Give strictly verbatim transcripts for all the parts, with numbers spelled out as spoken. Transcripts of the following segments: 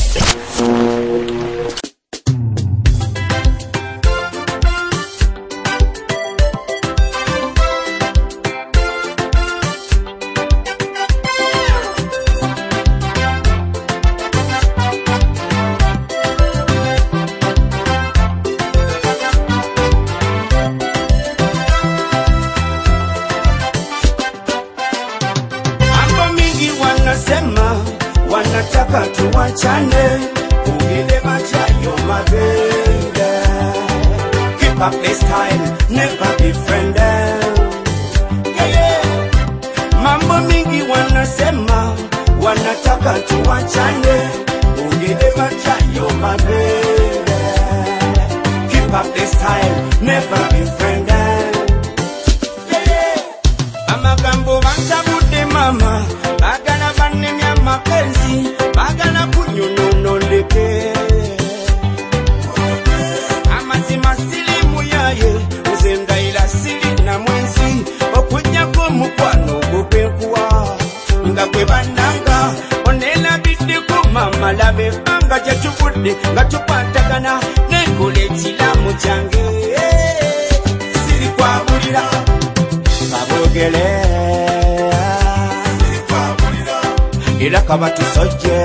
Wanataka tuachane, ungile machayo mabele. Keep up the style, never be friended. Yeah, yeah. Mambo mingi wanasema, wanataka tuachane, ungile machayo mabele. Keep up the style, never be friended. Yeah, yeah. Amagambo bantabude mama, bagana banemya mapenzi, bagana kunyonono leke. Amazima sili muyaye, uzenda ila sili na mwenzi, okunya kumukwano gupekuwa. Nga kwe bananga, onela bidi kumama labe, banga jachubude, nga chupatagana, nekule chila muchange. Sili kwa bulira, babogele. Ila kama tusoje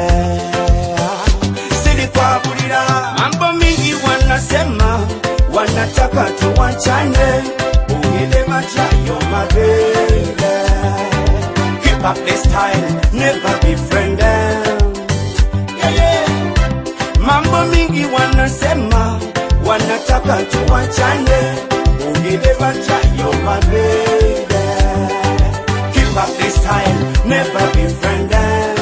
sili kwa bulira. Mambo mingi wanasema, wanataka tuachane, ungile machayo mabele. Keep up the style, never be friended. Yeah, yeah. Mambo mingi wanasema, wanataka tuachane, ungile machayo mabele. Keep up the style, never be friended.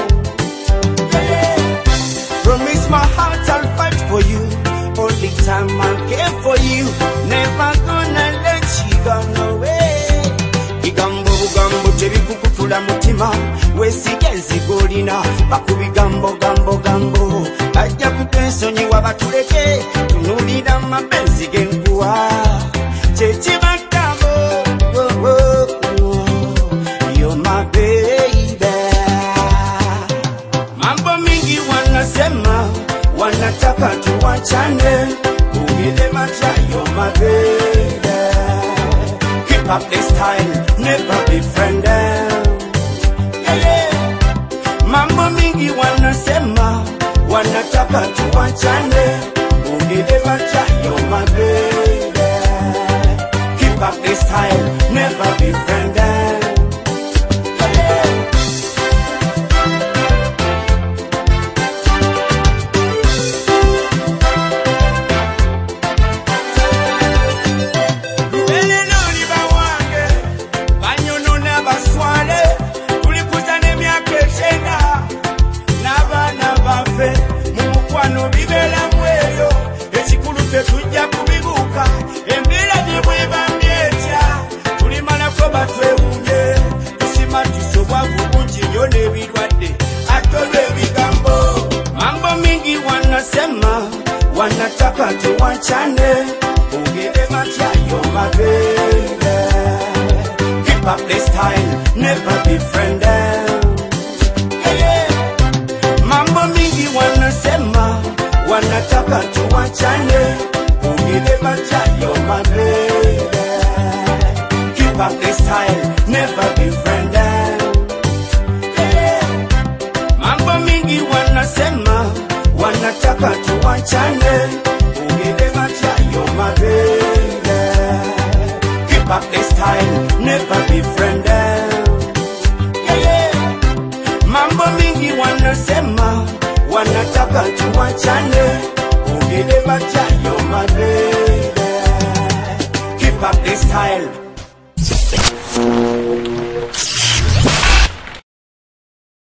Promise my heart I'll fight for you, all the time I'll care for you, never gonna let you go away. Igambo bugambo tebikukutula mutima, wesigezi golina, bakubigambo gambo gambo, bajja kutensonyi wabatuleke, tunulira mapenzi genkuwa, chechibagambo, oh, oh, oh, you're my baby. Mambo mingi wanasema, wanataka tuachane, ungile machayo mabele. Keep up the style, never be friended. Yeah, yeah. Mambo mingi wanasema, wanataka tuachane, ungile machayo mabele. Keep up the style, never be friended. Tujja kubibuka embira dibweba myecha tulimala ko batwewunye tusima tusobwa bungi nyo nebirwadde atolwe bigambo. Mambo mingi wanasema, wanataka tuachane, ungile machayo mabele. Keep up the style, never be friended. Yeah, yeah. Mambo mingi wanasema, wanataka tuachane, ungile machayo mabele. Keep up the style, never be friended. Yeah. Mambo mingi wanasema, wanataka tuachane, ungile machayo mabele. Keep up the style, never be friended. Yeah. Mambo mingi wanasema, wanataka tuachane, ungile machayo mabele. Keep up the style.